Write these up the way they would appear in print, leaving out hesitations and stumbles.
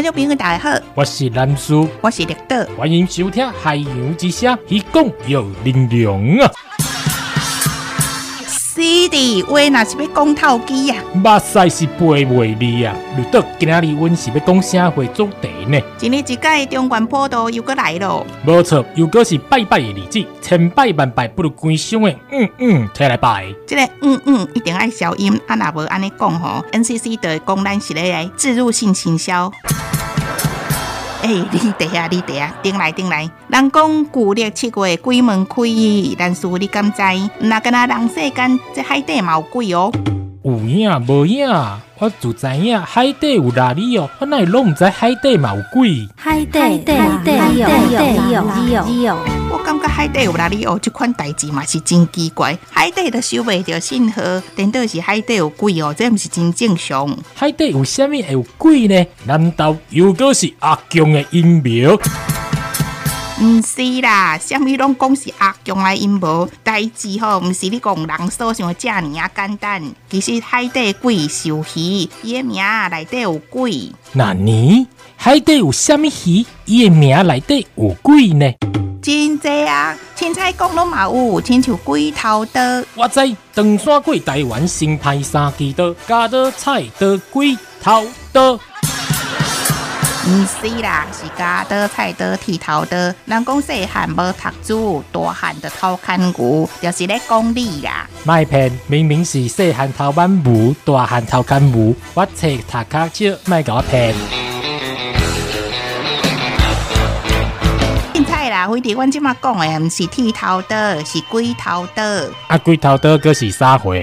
众朋友大家好， 我是蓝叔， 我是绿岛， 欢迎收听海洋之声，鱼讲有力量啊！ 是的，话若是要讲透机啊， 目屎是背袂离啊！绿岛今仔日阮是要讲啥话主题呢？ 一日一届中原普渡又搁来咯。 无错，又搁是拜拜的日子，千拜万拜不如关箱的摕来拜。 这个一定爱消音，啊若无安尼讲吼 ，NCC 就会讲咱是咧来置入性行销。你地啊，顶来！人讲旧历7月鬼门开，但是你敢知？那敢若人世间这海底嘛有鬼哦。 有影无影，我就知影海底有哪里哦，我哪会拢唔知海底嘛有鬼？ 海底有。 我感觉海底有哪里哦，这款代志嘛是真奇怪。海底都收袂到信号，等到是海底有鬼哦，这毋是真正常。 海底有啥物会有鬼呢？难道又搁是阿强的阴谋？ 毋是啦，啥物拢讲是阿强来阴谋，代志吼毋是你讲人所想的遮尔啊简单。其实海底鬼是有鱼，伊的名内底有鬼。 那你海底有啥物鱼？伊的名内底有鬼呢？ 真济啊，凊彩讲拢嘛有，亲像鬼头刀。 我知长山过台湾新派三支刀，加刀菜刀鬼头刀。 毋是啦，是加刀、菜刀、剃头刀。人讲细汉无读书，大汉就偷牵牛，就是咧讲理啦。 卖骗，明明是细汉偷挽牛，大汉偷牵牛。我册读较少，卖甲我骗。 凊彩啦，非得阮即马讲的，毋是剃头刀，是鬼头刀。 啊，鬼头刀阁是啥货？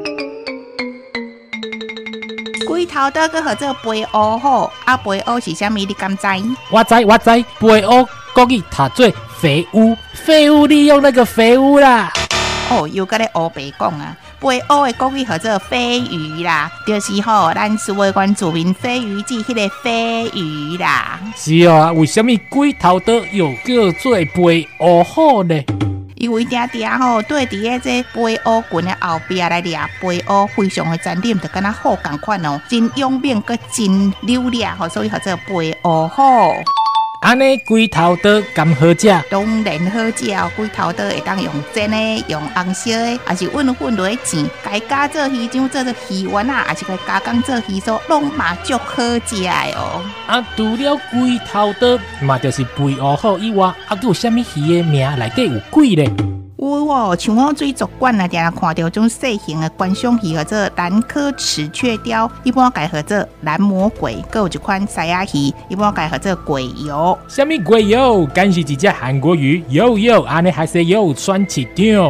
鬼头刀佮合做飞乌虎，啊飞乌是啥物？你敢知？ 我知，飞乌国语读做废物，废物利用那个废物啦。 哦，又佮咧乌白讲啊，飞乌的国语合做飞鱼啦，就是吼咱所谓原住民飞鱼记迄个飞鱼啦。 是啊，为什么鬼头刀又叫做飞乌虎呢？ 因为定吼对伫个这飞乌群的后壁来掠飞乌，非常的残忍，就敢若虎共款哦，真勇猛佮真溜掠吼，所以叫做飞乌虎。 安尼龟头刀敢好食？ 当然好食哦，龟头刀会当用煎的、用红烧的，还是混落去煎，该加做鱼浆、做鱼丸啊，还是该加工做鱼酥，拢嘛足好食的哦。 啊，除了龟头刀，嘛就是飞乌虎以外，啊，有啥物鱼的名内底有鬼呢？ 有哦，像我水族馆啊，定看到种细型的观赏鱼，叫做蓝科齿雀鲷，一般改叫做蓝魔鬼，佮有一款西亚鱼，一般改叫做鬼油。 什么鬼油？敢是一只韩国鱼？有，安尼还是有穿起掉。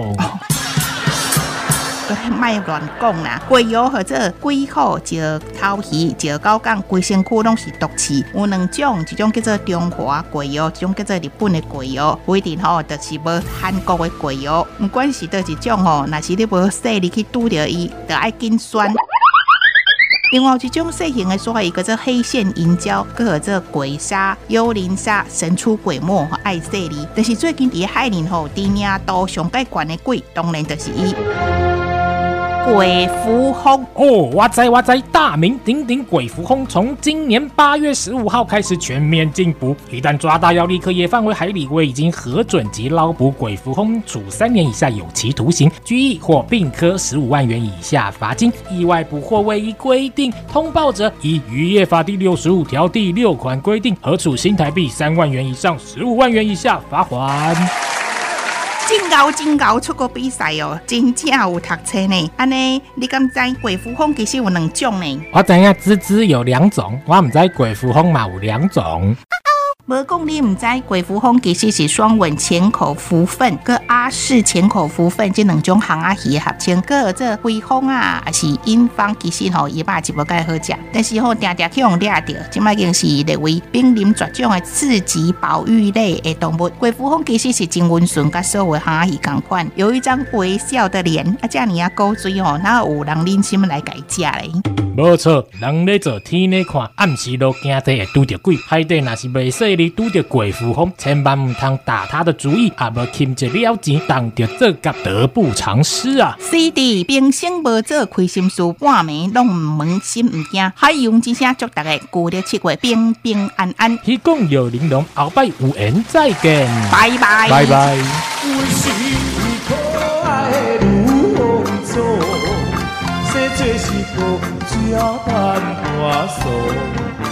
卖乱讲啦！鬼油或者鬼虎石头鱼，石狗港规身躯拢是毒刺，有两种，一种叫做中华鬼油，一种叫做日本的鬼油。不一定吼，就是无韩国的鬼油。不管是倒一种吼，若是你无细力去拄着伊，就爱紧酸。另外有一种细型的鲨鱼，叫做黑线银礁，佮叫做鬼鲨、幽灵鲨、神出鬼没、爱细力。但是最近伫海里吼，知名度上界悬的鬼，当然就是伊。鬼蝠魟哦，我知，大名鼎鼎鬼蝠魟从今年8月15号开始全面禁捕，一旦抓到要立刻野放回海里。我已经核准及捞捕鬼蝠魟，处3年以下有期徒刑、拘役或并科15万元以下罚金。意外捕获未依规定通报者，依渔业法第65条第6款规定，核处新台币3万元以上15万元以下罚款。 真牛出国比赛哦，真正有读册呢。安尼，你敢知鬼蝠魟其实有2种呢？ 我知影芝芝有2种，我唔知鬼蝠魟嘛有2种。 无讲你唔知，鬼蝠魟其实是双吻前口蝠鲼跟阿氏前口蝠鲼这2种航仔鱼的合称，个这灰魟啊，还是英方，其实吼伊肉是无介好食，但是吼定去用掠着，即摆已经是列为濒临绝种的次级保育类的动物。鬼蝠魟其实是真温顺，甲所有航仔鱼同款，有一张微笑的脸，啊，这样啊古锥吼，哪有人忍心来改食嘞？ 没错，人咧做天咧看，暗时都惊地会拄着鬼，海底若是袂使你拄着鬼符风，千万唔通打他的主意，啊无欠一了钱，当着这个得不偿失啊！ 是的，平生无做亏心事，半暝拢唔问心唔惊。海洋之声祝大家过了7月平平安安。 希望有玲珑，后摆有缘再见， 拜拜， 拜拜。 有时可爱如风走，生做是个只盼花素。